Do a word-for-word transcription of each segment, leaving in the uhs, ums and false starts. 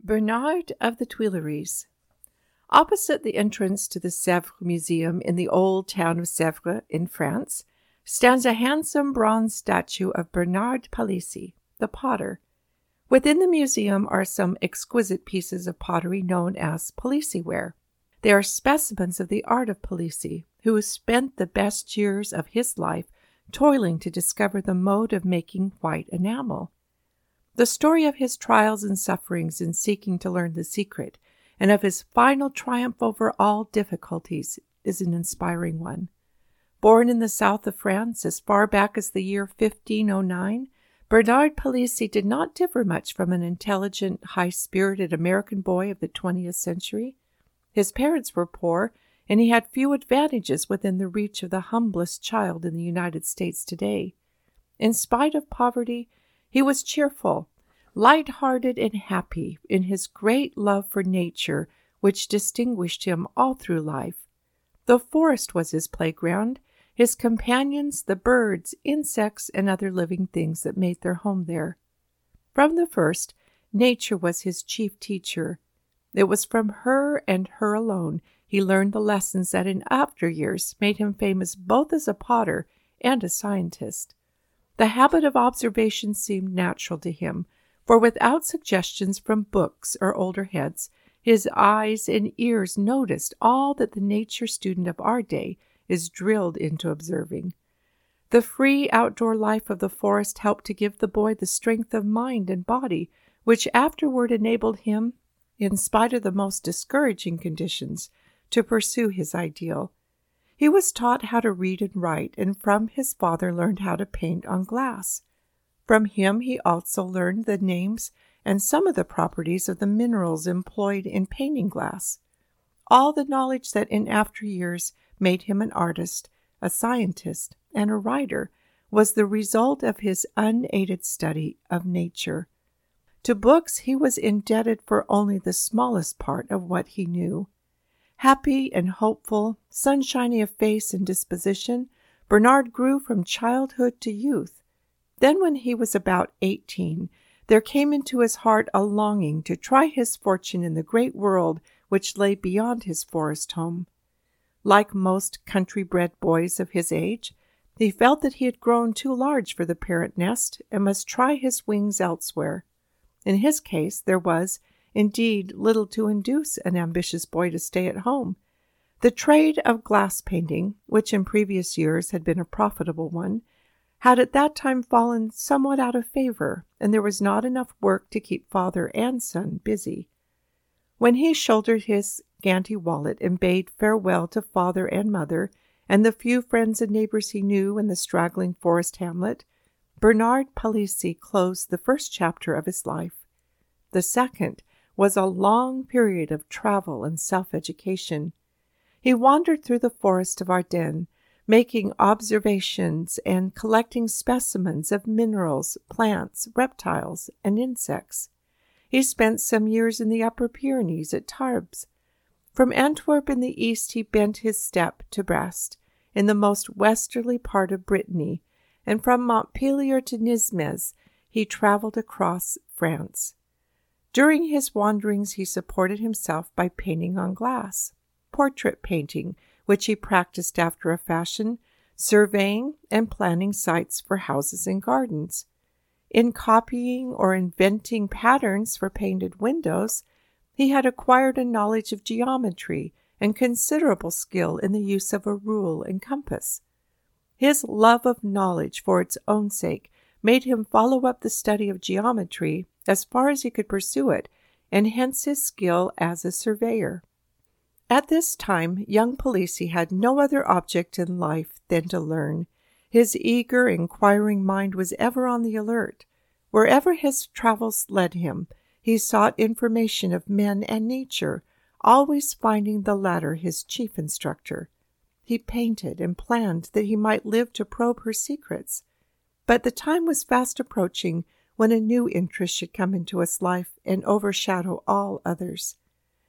Bernard of the Tuileries. Opposite the entrance to the Sèvres Museum in the old town of Sèvres in France stands a handsome bronze statue of Bernard Palissy, the potter. Within the museum are some exquisite pieces of pottery known as Palissy ware. They are specimens of the art of Palissy, who spent the best years of his life toiling to discover the mode of making white enamel. The story of his trials and sufferings in seeking to learn the secret, and of his final triumph over all difficulties, is an inspiring one. Born in the south of France as far back as the year fifteen oh nine, Bernard Palissy did not differ much from an intelligent, high-spirited American boy of the twentieth century. His parents were poor, and he had few advantages within the reach of the humblest child in the United States today. In spite of poverty, he was cheerful, light-hearted, and happy in his great love for nature, which distinguished him all through life. The forest was his playground, his companions the birds, insects, and other living things that made their home there. From the first, nature was his chief teacher. It was from her and her alone he learned the lessons that in after years made him famous both as a potter and a scientist. The habit of observation seemed natural to him, for without suggestions from books or older heads, his eyes and ears noticed all that the nature student of our day is drilled into observing. The free outdoor life of the forest helped to give the boy the strength of mind and body, which afterward enabled him, in spite of the most discouraging conditions, to pursue his ideal. He was taught how to read and write, and from his father learned how to paint on glass. From him he also learned the names and some of the properties of the minerals employed in painting glass. All the knowledge that in after years made him an artist, a scientist, and a writer was the result of his unaided study of nature. To books he was indebted for only the smallest part of what he knew. Happy and hopeful, sunshiny of face and disposition, Bernard grew from childhood to youth. Then when he was about eighteen, there came into his heart a longing to try his fortune in the great world which lay beyond his forest home. Like most country-bred boys of his age, he felt that he had grown too large for the parent nest and must try his wings elsewhere. In his case, there was, indeed, little to induce an ambitious boy to stay at home. The trade of glass painting, which in previous years had been a profitable one, had at that time fallen somewhat out of favor, and there was not enough work to keep father and son busy. When he shouldered his scanty wallet and bade farewell to father and mother, and the few friends and neighbors he knew in the straggling forest hamlet, Bernard Palissy closed the first chapter of his life. The second was a long period of travel and self-education. He wandered through the forest of Ardennes, making observations and collecting specimens of minerals, plants, reptiles, and insects. He spent some years in the Upper Pyrenees at Tarbes. From Antwerp in the east he bent his step to Brest, in the most westerly part of Brittany, and from Montpellier to Nismes he traveled across France. During his wanderings he supported himself by painting on glass, portrait painting, which he practiced after a fashion, surveying and planning sites for houses and gardens. In copying or inventing patterns for painted windows, he had acquired a knowledge of geometry and considerable skill in the use of a rule and compass. His love of knowledge for its own sake made him follow up the study of geometry as far as he could pursue it, and hence his skill as a surveyor. At this time, young Palissy had no other object in life than to learn. His eager, inquiring mind was ever on the alert. Wherever his travels led him, he sought information of men and nature, always finding the latter his chief instructor. He painted and planned that he might live to probe her secrets. But the time was fast approaching when a new interest should come into his life and overshadow all others.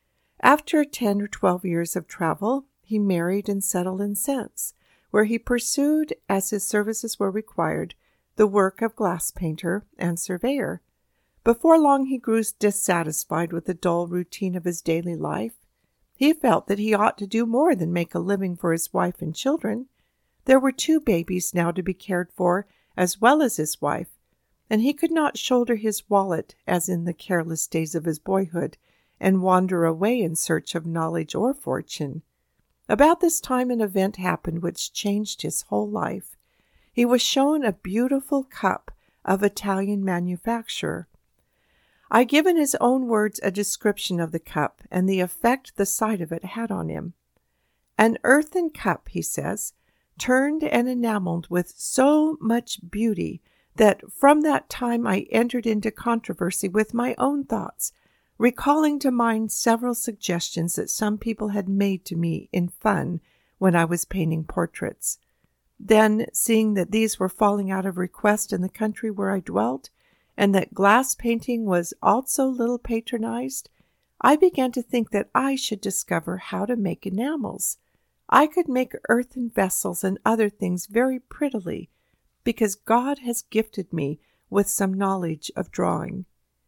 After ten or twelve years of travel, he married and settled in Sens, where he pursued, as his services were required, the work of glass painter and surveyor. Before long he grew dissatisfied with the dull routine of his daily life. He felt that he ought to do more than make a living for his wife and children. There were two babies now to be cared for, as well as his wife, and he could not shoulder his wallet as in the careless days of his boyhood, and wander away in search of knowledge or fortune. About this time an event happened which changed his whole life. He was shown a beautiful cup of Italian manufacture. I give in his own words a description of the cup and the effect the sight of it had on him. "An earthen cup," he says, "turned and enameled with so much beauty that from that time I entered into controversy with my own thoughts, recalling to mind several suggestions that some people had made to me in fun when I was painting portraits. Then, seeing that these were falling out of request in the country where I dwelt, and that glass painting was also little patronized, I began to think that I should discover how to make enamels. I could make earthen vessels and other things very prettily, because God has gifted me with some knowledge of drawing."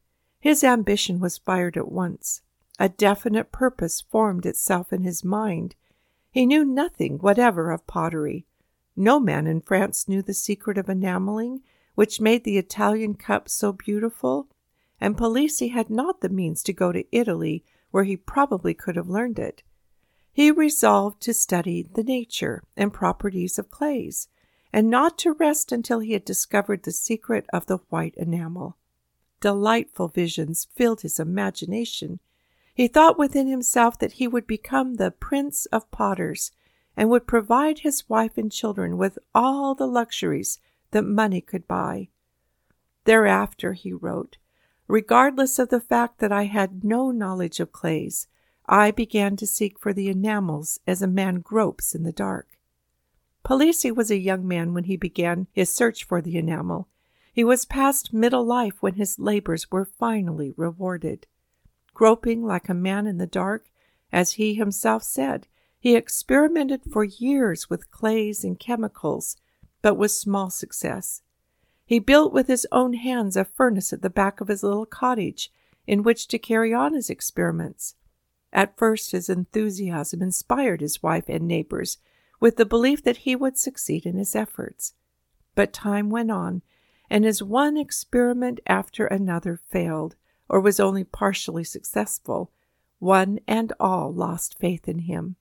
His ambition was fired at once. A definite purpose formed itself in his mind. He knew nothing whatever of pottery. No man in France knew the secret of enameling, which made the Italian cup so beautiful, and Palissy had not the means to go to Italy, where he probably could have learned it. He resolved to study the nature and properties of clays, and not to rest until he had discovered the secret of the white enamel. Delightful visions filled his imagination. He thought within himself that he would become the prince of potters, and would provide his wife and children with all the luxuries that money could buy. "Thereafter," he wrote, "regardless of the fact that I had no knowledge of clays, I began to seek for the enamels as a man gropes in the dark." Palissy was a young man when he began his search for the enamel. He was past middle life when his labors were finally rewarded. Groping like a man in the dark, as he himself said, he experimented for years with clays and chemicals, but with small success. He built with his own hands a furnace at the back of his little cottage in which to carry on his experiments. At first his enthusiasm inspired his wife and neighbors with the belief that he would succeed in his efforts. But time went on, and as one experiment after another failed, or was only partially successful, one and all lost faith in him.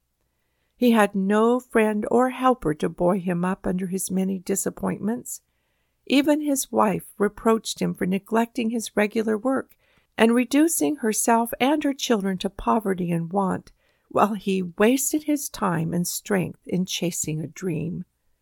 He had no friend or helper to buoy him up under his many disappointments. Even his wife reproached him for neglecting his regular work and reducing herself and her children to poverty and want, while he wasted his time and strength in chasing a dream.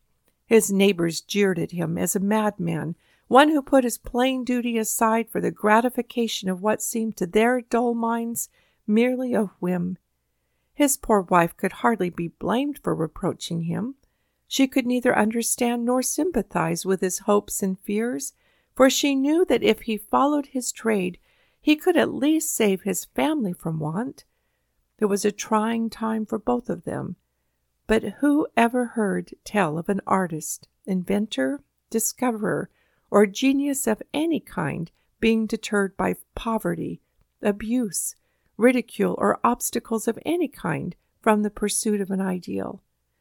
His neighbors jeered at him as a madman, one who put his plain duty aside for the gratification of what seemed to their dull minds merely a whim. His poor wife could hardly be blamed for reproaching him. She could neither understand nor sympathize with his hopes and fears, for she knew that if he followed his trade, he could at least save his family from want. It was a trying time for both of them. But who ever heard tell of an artist, inventor, discoverer, or genius of any kind being deterred by poverty, abuse, ridicule, or obstacles of any kind from the pursuit of an ideal?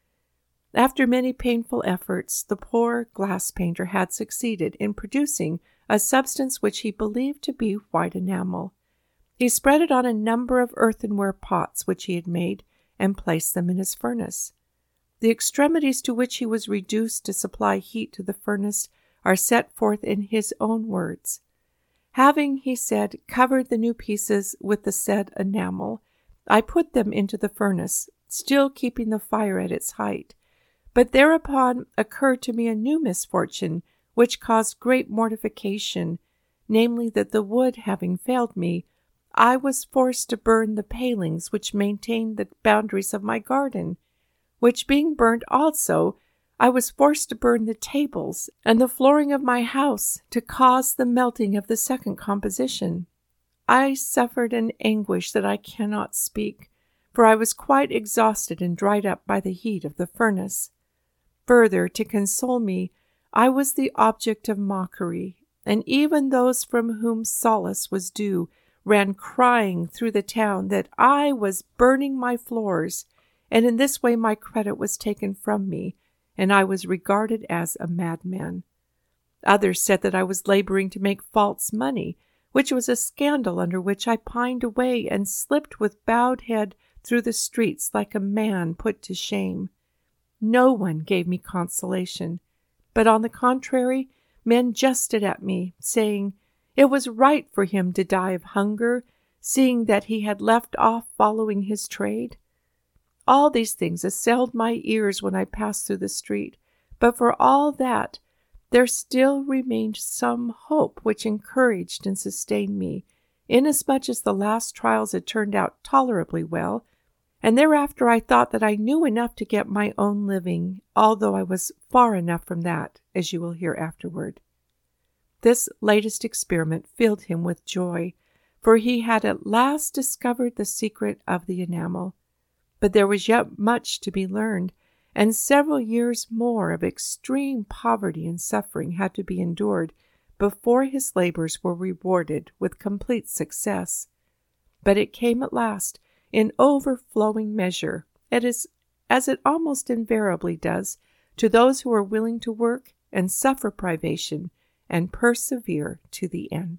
After many painful efforts, the poor glass painter had succeeded in producing a substance which he believed to be white enamel. He spread it on a number of earthenware pots which he had made, and placed them in his furnace. The extremities to which he was reduced to supply heat to the furnace are set forth in his own words. "Having," he said, "covered the new pieces with the said enamel, I put them into the furnace, still keeping the fire at its height. But thereupon occurred to me a new misfortune, which caused great mortification, namely that the wood having failed me, I was forced to burn the palings which maintained the boundaries of my garden, which being burnt also, I was forced to burn the tables and the flooring of my house to cause the melting of the second composition. I suffered an anguish that I cannot speak, for I was quite exhausted and dried up by the heat of the furnace. Further, to console me, I was the object of mockery, and even those from whom solace was due ran crying through the town that I was burning my floors, and in this way my credit was taken from me, and I was regarded as a madman. Others said that I was laboring to make false money, which was a scandal under which I pined away and slipped with bowed head through the streets like a man put to shame. No one gave me consolation, but on the contrary, men jested at me, saying it was right for him to die of hunger, seeing that he had left off following his trade. All these things assailed my ears when I passed through the street, but for all that, there still remained some hope which encouraged and sustained me, inasmuch as the last trials had turned out tolerably well, and thereafter I thought that I knew enough to get my own living, although I was far enough from that, as you will hear afterward. This latest experiment filled him with joy, for he had at last discovered the secret of the enamel. But there was yet much to be learned, and several years more of extreme poverty and suffering had to be endured before his labors were rewarded with complete success. But it came at last in overflowing measure, it is, as it almost invariably does, to those who are willing to work and suffer privation and persevere to the end.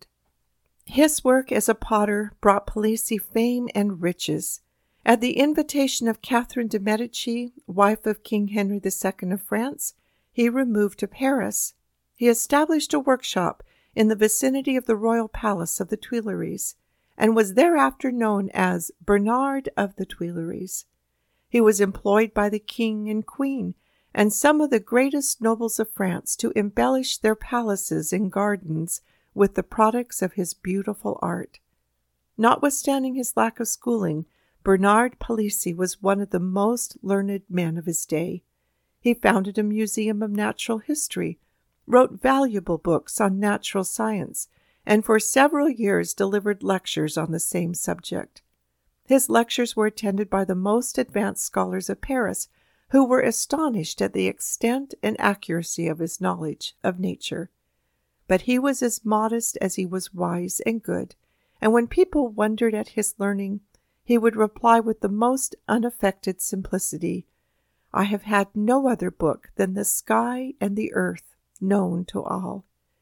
His work as a potter brought Palissy fame and riches. At the invitation of Catherine de' Medici, wife of King Henry the Second of France, he removed to Paris. He established a workshop in the vicinity of the royal palace of the Tuileries, and was thereafter known as Bernard of the Tuileries. He was employed by the king and queen, and some of the greatest nobles of France to embellish their palaces and gardens with the products of his beautiful art. Notwithstanding his lack of schooling, Bernard Palissy was one of the most learned men of his day. He founded a museum of natural history, wrote valuable books on natural science, and for several years delivered lectures on the same subject. His lectures were attended by the most advanced scholars of Paris, who were astonished at the extent and accuracy of his knowledge of nature. But he was as modest as he was wise and good, and when people wondered at his learning, he would reply with the most unaffected simplicity, "I have had no other book than the sky and the earth, known to all."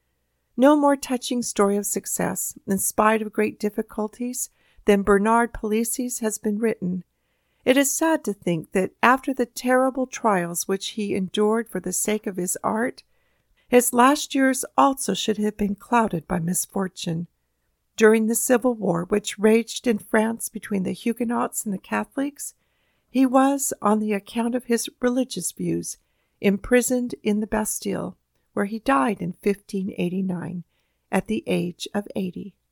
No more touching story of success, in spite of great difficulties, than Bernard Palissy's has been written. It is sad to think that after the terrible trials which he endured for the sake of his art, his last years also should have been clouded by misfortune. During the civil war which raged in France between the Huguenots and the Catholics, he was, on the account of his religious views, imprisoned in the Bastille, where he died in fifteen eighty-nine, at the age of eighty.